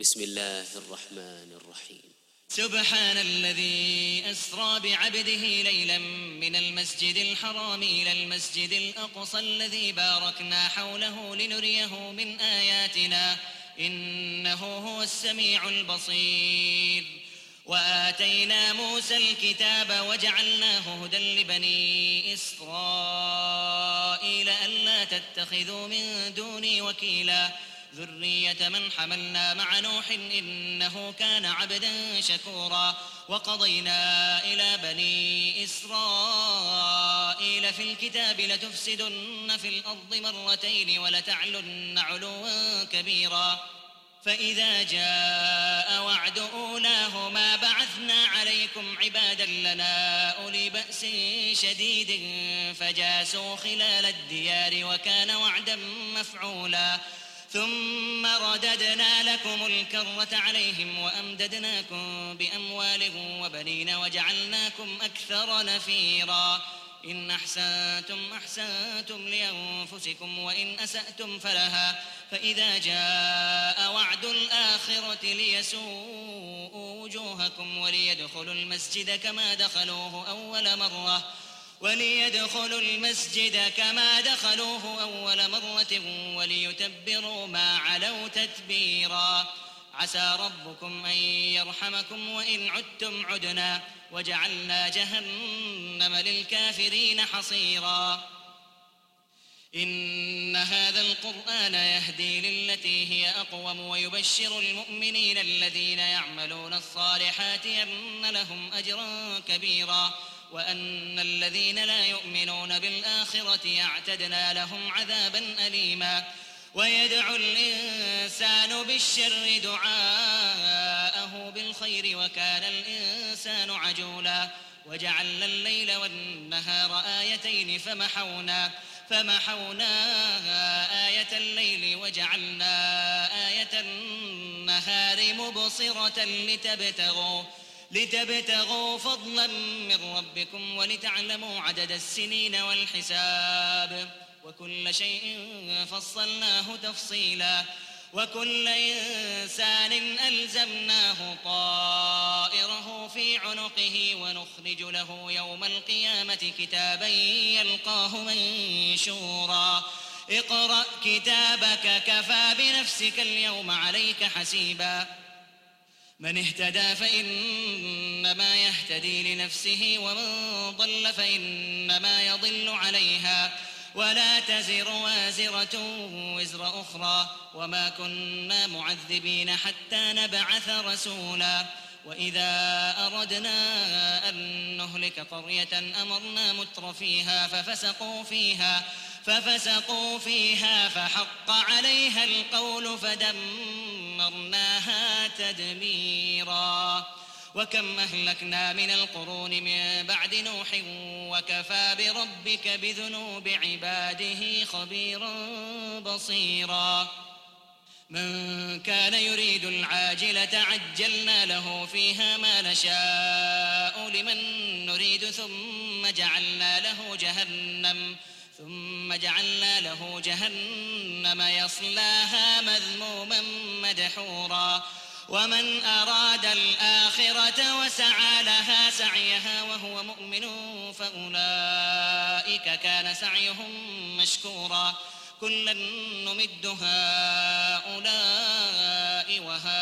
بسم الله الرحمن الرحيم. سبحان الذي أسرى بعبده ليلا من المسجد الحرام إلى المسجد الأقصى الذي باركنا حوله لنريه من آياتنا إنه هو السميع البصير. وآتينا موسى الكتاب وجعلناه هدى لبني إسرائيل ألا تتخذوا من دوني وكيلا ذرية من حملنا مع نوح إنه كان عبدا شكورا. وقضينا إلى بني إسرائيل في الكتاب لتفسدن في الأرض مرتين ولتعلن علوا كبيرا فإذا جاء وعد أولاهما بعثنا عليكم عبادا لنا أولي بأس شديد فجاسوا خلال الديار وكان وعدا مفعولا. ثم رددنا لكم الكرة عليهم وأمددناكم بأموال وبنين وجعلناكم أكثر نفيرا. إن أحسنتم أحسنتم لأنفسكم وإن أسأتم فلها فإذا جاء وعد الآخرة ليسوءوا وجوهكم وليدخلوا المسجد كما دخلوه أول مرة وليتبروا ما علوا تتبيرا. عسى ربكم أن يرحمكم وإن عدتم عدنا وجعلنا جهنم للكافرين حصيرا. إن هذا القرآن يهدي للتي هي أقوم ويبشر المؤمنين الذين يعملون الصالحات أن لهم أجرا كبيرا وأن الذين لا يؤمنون بالآخرة أعتدنا لهم عذابا أليما. ويدعو الإنسان بالشر دعاءه بالخير وكان الإنسان عجولا. وجعلنا الليل والنهار آيتين فمحونا آية الليل وجعلنا آية النهار مبصرة لتبتغوا فضلا من ربكم ولتعلموا عدد السنين والحساب وكل شيء فصلناه تفصيلا. وكل إنسان ألزمناه طائره في عنقه ونخرج له يوم القيامة كتابا يلقاه منشورا. اقرأ كتابك كفى بنفسك اليوم عليك حسيبا. من اهتدى فإنما يهتدي لنفسه ومن ضل فإنما يضل عليها ولا تزر وازرة وزر أخرى وما كنا معذبين حتى نبعث رسولا. وإذا أردنا أن نهلك قرية أمرنا مترفيها ففسقوا فيها فحق عليها القول فدمرناها تدميرا. وكم أهلكنا من القرون من بعد نوح وكفى بربك بذنوب عباده خبيرا بصيرا. من كان يريد العاجلة عجلنا له فيها ما نشاء لمن نريد ثم جعلنا له جهنم يصلاها مذموما مدحورا. ومن أراد الآخرة وسعى لها سعيها وهو مؤمن فأولئك كان سعيهم مشكورا. كلا نمد هؤلاء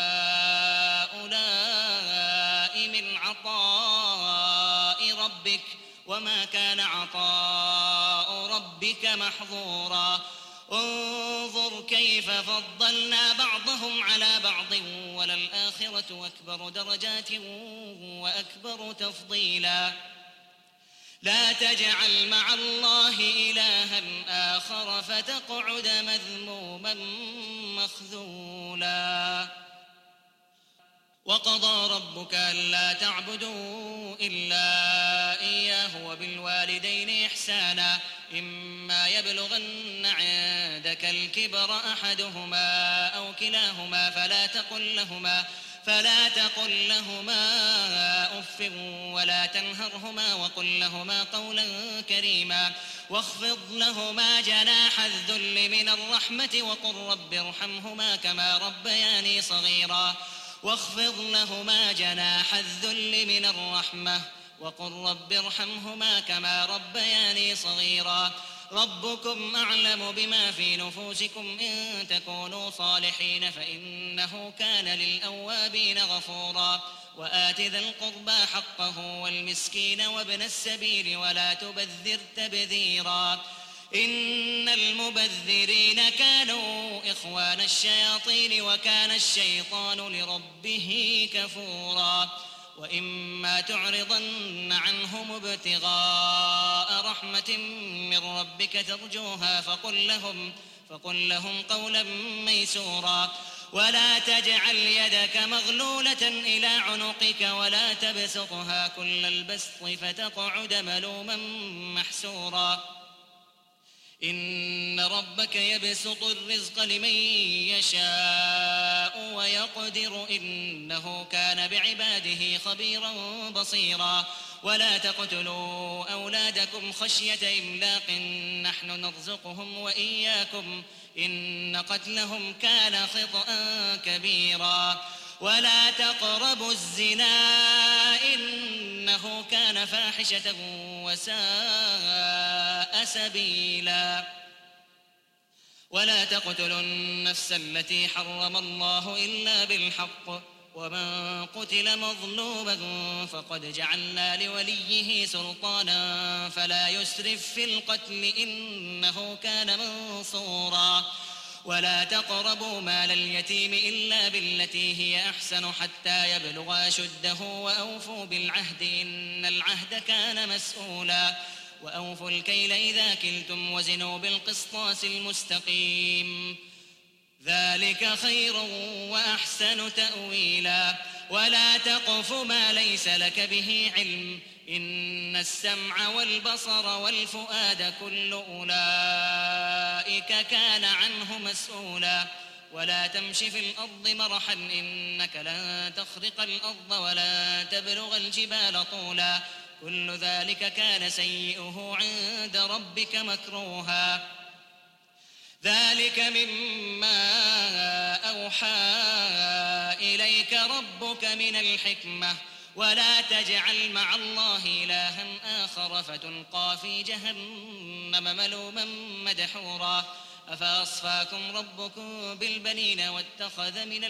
وهؤلاء من عطاء ربك وما كان عطاء ربك محظورا. انظر كيف فضلنا بعضهم على بعض وللآخرة أكبر درجات وأكبر تفضيلا. لا تجعل مع الله إلها آخر فتقعد مذموما مخذولا. وقضى ربك ألا تعبدوا إلا إياه وبالوالدين إحسانا إما يبلغن عندك الكبر أحدهما أو كلاهما فلا تقل لهما أف ولا تنهرهما وقل لهما قولا كريما. واخفض لهما جناح الذل من الرحمة وقل رب ارحمهما كما ربياني صغيرا واخفض لهما جناح الذل من الرحمة وقل رب ارحمهما كما ربياني صغيرا ربكم أعلم بما في نفوسكم إن تكونوا صالحين فإنه كان للأوابين غفورا وآت ذا القربى حقه والمسكين وابن السبيل ولا تبذر تبذيرا إن المبذرين كانوا إخوان الشياطين وكان الشيطان لربه كفورا وإما تعرضن عنهم ابتغاء رحمة من ربك ترجوها فقل لهم قولا ميسورا ولا تجعل يدك مغلولة إلى عنقك ولا تبسطها كل البسط فتقعد ملوما محسورا إن ربك يبسط الرزق لمن يشاء ويقدر إنه كان بعباده خبيرا بصيرا ولا تقتلوا أولادكم خشية إملاق نحن نرزقهم وإياكم إن قتلهم كان خطأ كبيرا ولا تقربوا الزنا إنه كان فاحشة وساء سبيلا ولا تقتلوا النفس التي حرم الله إلا بالحق ومن قتل مظلوما فقد جعلنا لوليه سلطانا فلا يسرف في القتل إنه كان منصورا ولا تقربوا مال اليتيم إلا بالتي هي أحسن حتى يبلغ أشده وأوفوا بالعهد إن العهد كان مسؤولا وأوفوا الكيل إذا كلتم وزنوا بالقسطاس المستقيم ذلك خير وأحسن تأويلا ولا تقف ما ليس لك به علم إن السمع والبصر والفؤاد كل أولئك كان عنه مسؤولا ولا تمش في الأرض مرحا إنك لن تخرق الأرض ولا تبلغ الجبال طولا كل ذلك كان سيئه عند ربك مكروها ذلك مما أوحى إليك ربك من الحكمة ولا تجعل مع الله إلها آخر فتلقى في جهنم ملوما مدحورا أفأصفاكم ربكم بالبنين واتخذ من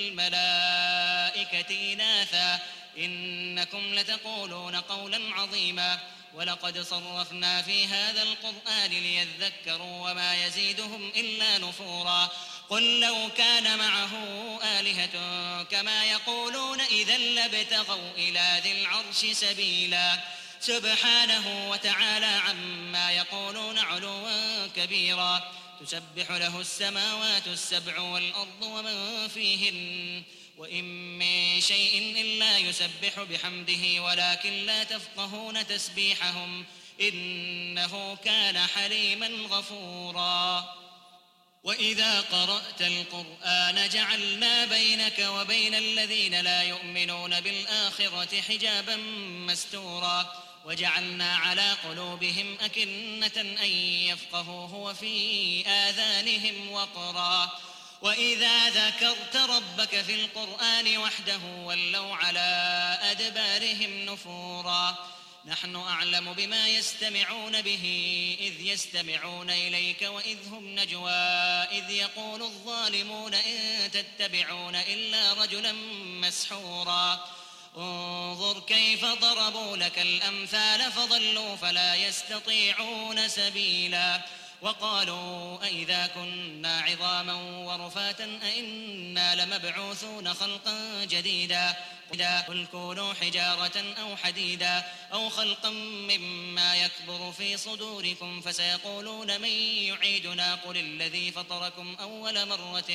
الملائكة إناثا إنكم لتقولون قولا عظيما ولقد صرفنا في هذا القرآن ليذكروا وما يزيدهم إلا نفورا قل لو كان معه آلهة كما يقولون إذا لابتغوا إلى ذي العرش سبيلا سبحانه وتعالى عما يقولون علوا كبيرا تسبح له السماوات السبع والأرض ومن فيهن وإن من شيء إلا يسبح بحمده ولكن لا تفقهون تسبيحهم إنه كان حليما غفورا وإذا قرأت القرآن جعلنا بينك وبين الذين لا يؤمنون بالآخرة حجابا مستورا وجعلنا على قلوبهم أكنة أن يفقهوه وفي آذانهم وقرا وإذا ذكرت ربك في القرآن وحده ولوا على أدبارهم نفورا نحن أعلم بما يستمعون به إذ يستمعون إليك وإذ هم نجوى إذ يقول الظالمون إن تتبعون إلا رجلا مسحورا انظر كيف ضربوا لك الأمثال فضلوا فلا يستطيعون سبيلا وقالوا أئذا كنا عظاما ورفاتا أئنا لمبعوثون خلقا جديدا قل كونوا حجارة أو حديدا أو خلقا مما يكبر في صدوركم فسيقولون من يعيدنا قل الذي فطركم أول مرة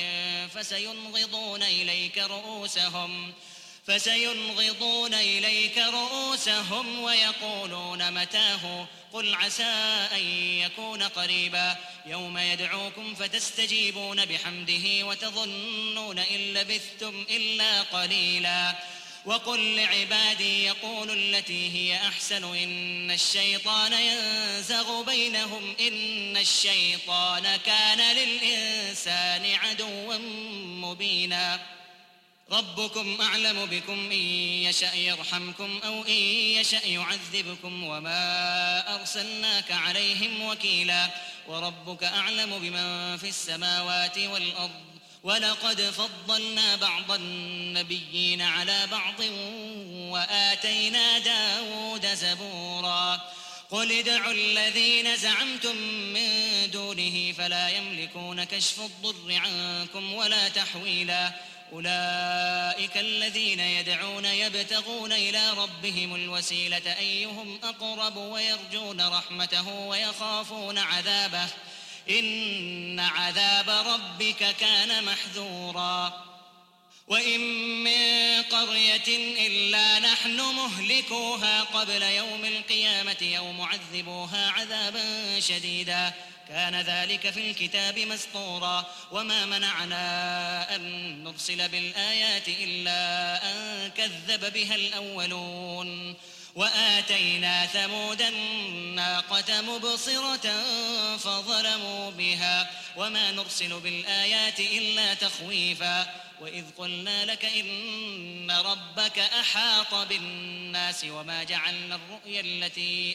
فسينغضون إليك رؤوسهم ويقولون متاه قل عسى أن يكون قريبا يوم يدعوكم فتستجيبون بحمده وتظنون إن لبثتم إلا قليلا وقل لعبادي يقولوا التي هي أحسن إن الشيطان ينزغ بينهم إن الشيطان كان للإنسان عدوا مبينا ربكم أعلم بكم إن يشأ يرحمكم أو إن يشأ يعذبكم وما أرسلناك عليهم وكيلا وربك أعلم بمن في السماوات والأرض ولقد فضلنا بعض النبيين على بعض وآتينا داود زبورا قل ادعوا الذين زعمتم من دونه فلا يملكون كشف الضر عنكم ولا تحويلا أولئك الذين يدعون يبتغون إلى ربهم الوسيلة أيهم أقرب ويرجون رحمته ويخافون عذابه إن عذاب ربك كان محذورا وإن من قرية إلا نحن مهلكوها قبل يوم القيامة أو معذبوها عذابا شديدا كان ذلك في الكتاب مسطورا وما منعنا أن نرسل بالآيات إلا أن كذب بها الأولون وآتينا ثمود الناقة مبصرة فظلموا بها وما نرسل بالآيات إلا تخويفا وإذ قلنا لك إن ربك أحاط بالناس وما جعلنا الرؤيا التي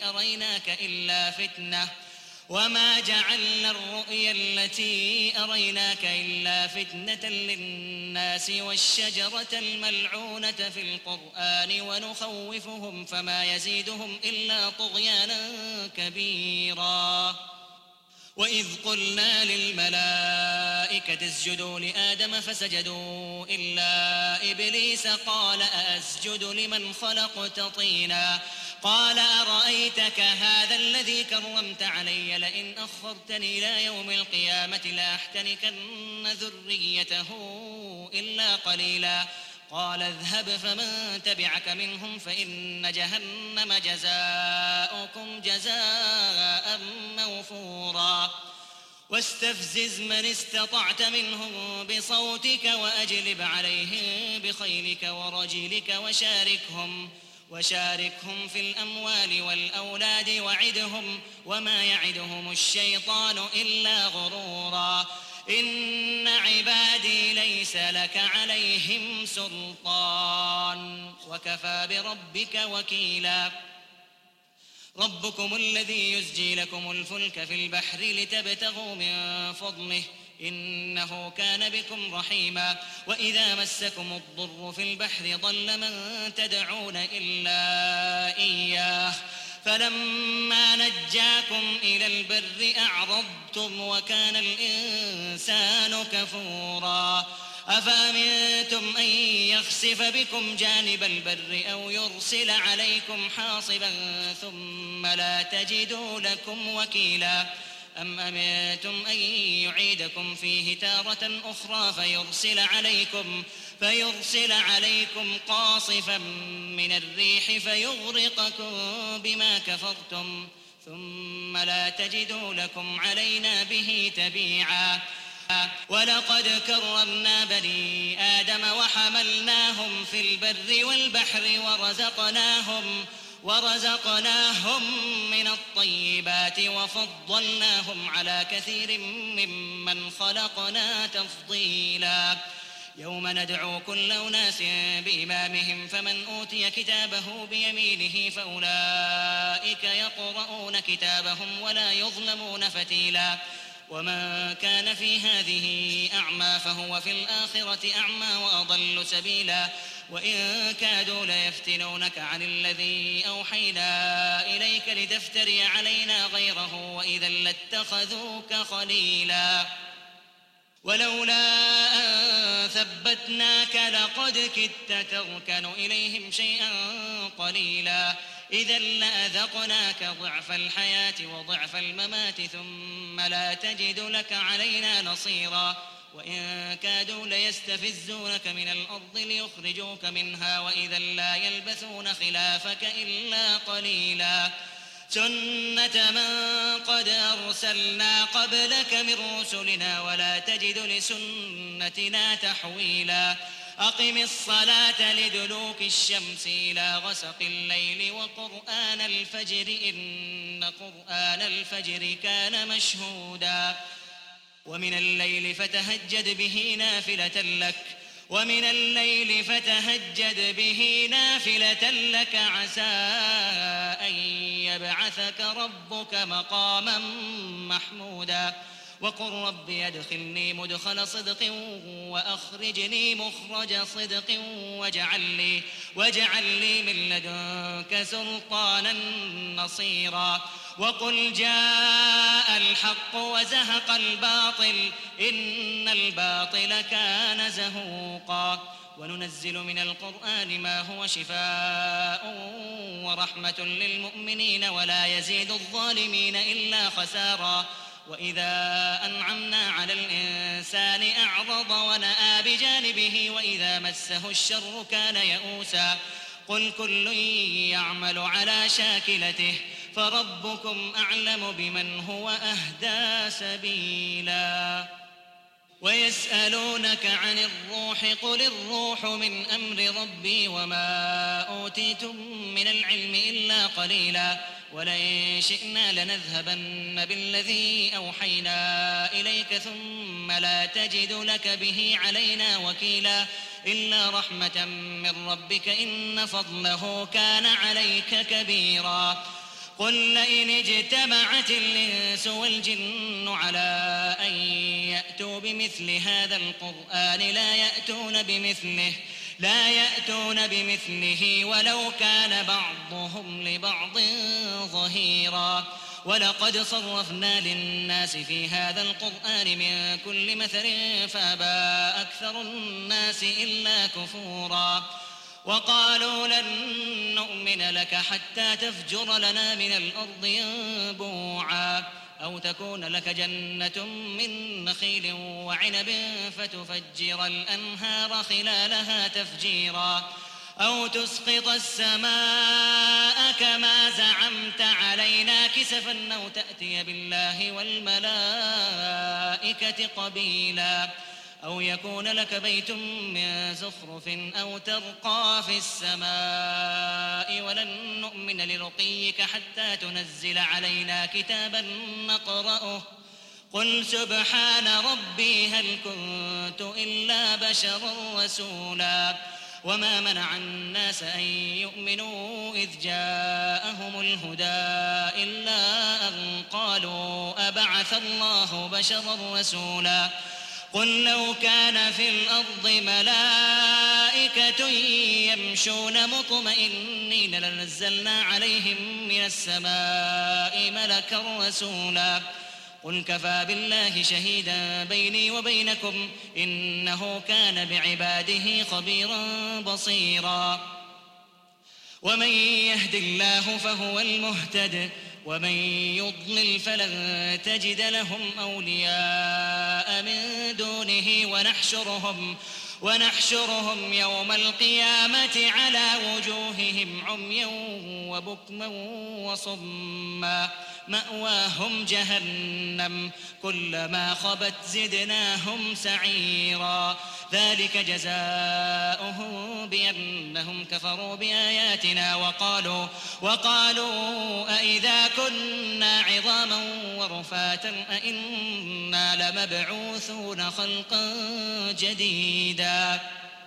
أريناك إلا فتنة للناس والشجرة الملعونة في القرآن ونخوفهم فما يزيدهم إلا طغيانا كبيرا وإذ قلنا للملائكة اسجدوا لآدم فسجدوا إلا إبليس قال أأسجد لمن خلقت طينا قال أرأيتك هذا الذي كرمت علي لئن أخرتني إلى يوم القيامة لأحتنكن ذريته إلا قليلا قال اذهب فمن تبعك منهم فإن جهنم جزاؤكم جزاء موفورا واستفزز من استطعت منهم بصوتك وأجلب عليهم بخيلك ورجلك وشاركهم في الأموال والأولاد وعدهم وما يعدهم الشيطان إلا غرورا إن عبادي ليس لك عليهم سلطان وكفى بربك وكيلا ربكم الذي يزجي لكم الفلك في البحر لتبتغوا من فضله إنه كان بكم رحيما وإذا مسكم الضر في البحر ضل من تدعون إلا إياه فلما نجاكم إلى البر أعرضتم وكان الإنسان كفورا أفأمنتم أن يخسف بكم جانب البر أو يرسل عليكم حاصبا ثم لا تجدوا لكم وكيلا أم أمنتم أن يعيدكم فيه تارة أخرى فيرسل عليكم قاصفا من الريح فيغرقكم بما كفرتم ثم لا تجدوا لكم علينا به تبيعا ولقد كرمنا بني آدم وحملناهم في البر والبحر ورزقناهم من الطيبات وفضلناهم على كثير ممن خلقنا تفضيلا يوم ندعو كل أناس بإمامهم فمن أوتي كتابه بيمينه فأولئك يقرؤون كتابهم ولا يظلمون فتيلا ومن كان في هذه أعمى فهو في الآخرة أعمى وأضل سبيلا وإن كادوا ليفتنونك عن الذي أوحينا إليك لتفتري علينا غيره وإذا لاتخذوك خليلا ولولا أن ثبتناك لقد كدت تركن إليهم شيئا قليلا إذا لأذقناك ضعف الحياة وضعف الممات ثم لا تجد لك علينا نصيرا وإن كادوا ليستفزونك من الأرض ليخرجوك منها وإذا لا يلبثون خلافك إلا قليلا سنة من قد أرسلنا قبلك من رسلنا ولا تجد لسنتنا تحويلا أقم الصلاة لدلوك الشمس إلى غسق الليل وقرآن الفجر إن قرآن الفجر كان مشهودا ومن الليل فتهجد به نافلة لك عسى أن يبعثك ربك مقاما محمودا وقل رب أدخلني مدخل صدق وأخرجني مخرج صدق واجعل لي من لدنك سلطانا نصيرا وقل جاء الحق وزهق الباطل إن الباطل كان زهوقا وننزل من القرآن ما هو شفاء ورحمة للمؤمنين ولا يزيد الظالمين إلا خسارا وإذا أنعمنا على الإنسان أعرض ونأى بجانبه وإذا مسه الشر كان يئوسا قل كل يعمل على شاكلته فربكم أعلم بمن هو أهدى سبيلا ويسألونك عن الروح قل الروح من أمر ربي وما أوتيتم من العلم إلا قليلا ولئن شئنا لنذهبن بالذي أوحينا إليك ثم لا تجد لك به علينا وكيلا إلا رحمة من ربك إن فضله كان عليك كبيرا قل لئن اجتمعت الإنس والجن على أن يأتوا بمثل هذا القرآن لا يأتون بمثله ولو كان بعضهم لبعض ظهيرا ولقد صرفنا للناس في هذا القرآن من كل مثل فأبى أكثر الناس إلا كفورا وقالوا لن نؤمن لك حتى تفجر لنا من الأرض ينبوعا أو تكون لك جنة من نخيل وعنب فتفجر الأنهار خلالها تفجيرا أو تسقط السماء كما زعمت علينا كسفا أو تأتي بالله والملائكة قبيلا أو يكون لك بيت من زخرف أو ترقى في السماء ولن نؤمن لرقيك حتى تنزل علينا كتابا نقرأه قل سبحان ربي هل كنت إلا بشرا رسولا وما منع الناس أن يؤمنوا إذ جاءهم الهدى إلا أن قالوا أبعث الله بشرا رسولا قل لو كان في الأرض ملائكة يمشون مطمئنين لنزلنا عليهم من السماء ملكا رسولا قل كفى بالله شهيدا بيني وبينكم إنه كان بعباده خبيرا بصيرا ومن يهد الله فهو المهتد ومن يضلل فلن تجد لهم أولياء من دونه ونحشرهم يوم القيامة على وجوههم عميا وبكما وصما مأواهم جهنم كلما خبت زدناهم سعيرا ذلك جزاؤهم بأنهم كفروا بآياتنا وقالوا أئذا كنا عظاما ورفاتا أئنا لمبعوثون خلقا جديدا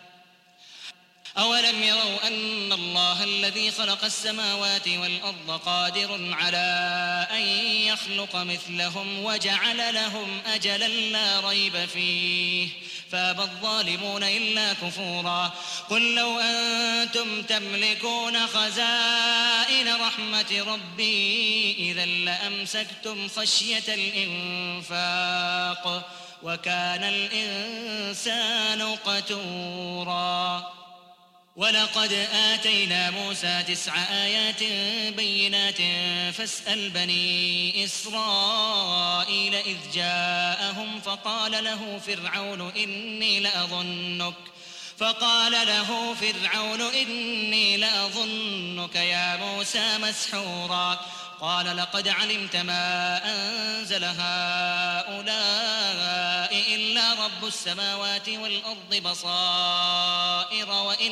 أولم يروا أن الله الذي خلق السماوات والأرض قادر على أن يخلق مثلهم وجعل لهم أجلا لا ريب فيه فأبى الظالمون إلا كفورا قل لو أنتم تملكون خزائن رحمة ربي إذا لأمسكتم خشية الإنفاق وكان الإنسان قتورا ولقد آتينا موسى 9 آيات بينات فاسأل بني إسرائيل إذ جاءهم فقال له فرعون إني لأظنك يا موسى مسحورا قال لقد علمت ما أنزل هؤلاء إلا رب السماوات والأرض بصائر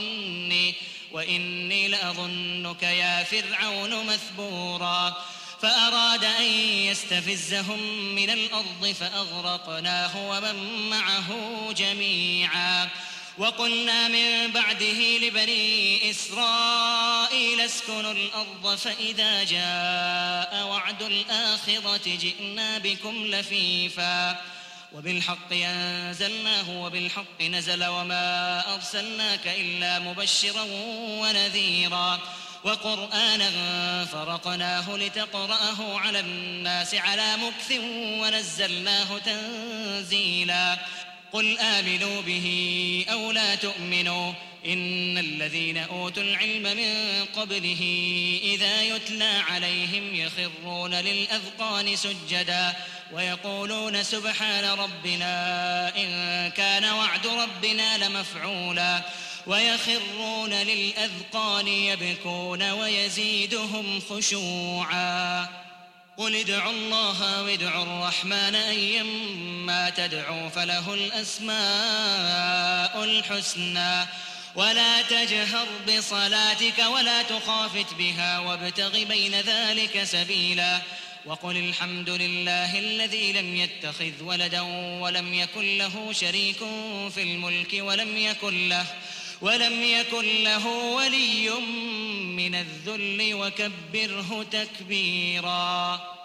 وإني لأظنك يا فرعون مثبورا فأراد أن يستفزهم من الأرض فأغرقناه ومن معه جميعا وقلنا من بعده لبني إسرائيل اسكنوا الأرض فإذا جاء وعد الآخرة جئنا بكم لفيفا وبالحق أنزلناه وبالحق نزل وما أرسلناك إلا مبشرا ونذيرا وقرآنا فرقناه لتقرأه على الناس على مكث ونزلناه تنزيلا قل آمنوا به أو لا تؤمنوا إن الذين أوتوا العلم من قبله إذا يتلى عليهم يخرون للأذقان سجدا ويقولون سبحان ربنا إن كان وعد ربنا لمفعولا ويخرون للأذقان يبكون ويزيدهم خشوعا قل ادعوا الله وادعوا الرحمن أيما تدعوا فله الأسماء الحسنى ولا تجهر بصلاتك ولا تخافت بها وابتغ بين ذلك سبيلا وقل الحمد لله الذي لم يتخذ ولدا ولم يكن له شريك في الملك ولم يكن له ولي من الذل وكبره تكبيرا